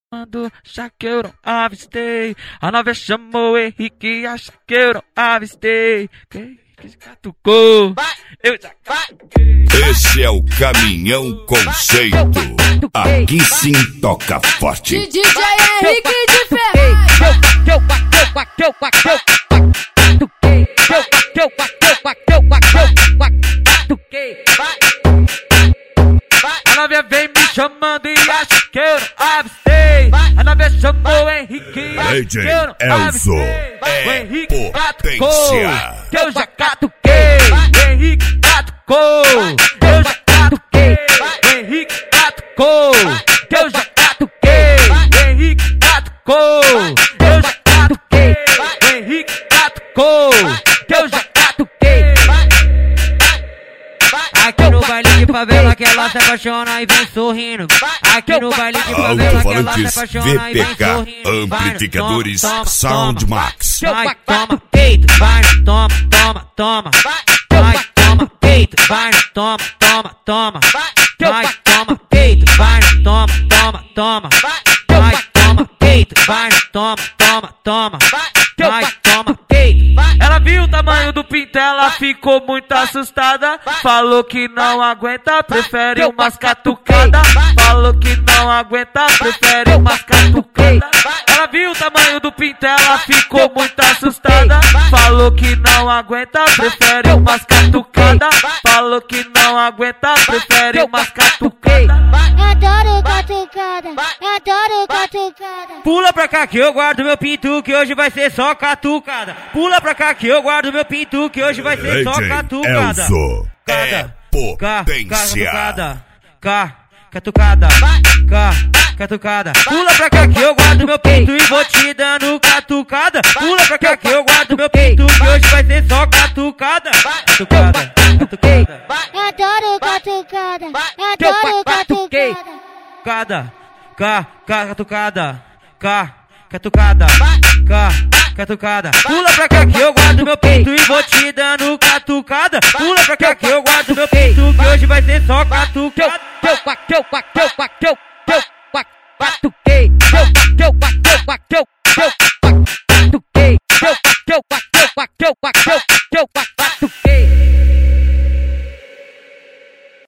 Quando já que eu não avistei, a nova chamou o Henrique, acha que eu não avistei. Quem que catucou? Eu já catuquei. Esse é o Caminhão Conceito. Aqui sim toca forte. DJ Henrique de Ferraz. A novinha vem me chamando e acha que eu não avistei. A novinha chamou o Henrique e acha que eu não avistei. O Henrique catucou, que eu já catuquei. O Henrique catucou, eu já catuquei. O Henrique catucou, que eu já catuquei. O Henrique catucou, eu já catuquei. O Henrique catucou, que eu já catuquei. Aqui no baile de favela que ela se apaixona e vem sorrindo. Aqui no baile de favela que ela se apaixona e vem VPK sorrindo. Amplificadores Soundmax. Vai, toma peito, vai, toma, toma, toma. Vai, toma peito, vai, toma, toma, toma. Vai, toma peito, vai, toma, toma, toma. Vai, toma peito, vai, toma, toma, toma. Vai, toma peito. Ela viu o tamanho do pinto, ela ficou muito assustada. Falou que não aguenta, prefere umas catucadas. Falou que não aguenta, prefere umas catucadas. Ela viu o tamanho do pinto, ela ficou muito assustada. Falou que não aguenta, prefere umas catucadas. Falou que não aguenta, prefere umas catucadas. Adoro catucada, adoro catucada. Pula pra cá que eu guardo meu pinto, que hoje vai ser só catucada. Pula pra cá que eu guardo meu pinto, que hoje vai ser só catucada. Elzo é potência. Catucada, catucada. Pula pra cá que eu guardo meu pinto e vou te dando catucada. Pula pra cá que eu guardo meu pinto, que hoje vai ser só catucada. Catucada, catucada. Adoro catucada, adoro catucada. Catucada, catucada. Pula pra cá que eu guardo meu peito e vou te dando catucada. Pula pra cá que eu guardo meu peito, que hoje vai ser só catucada. Catuquei.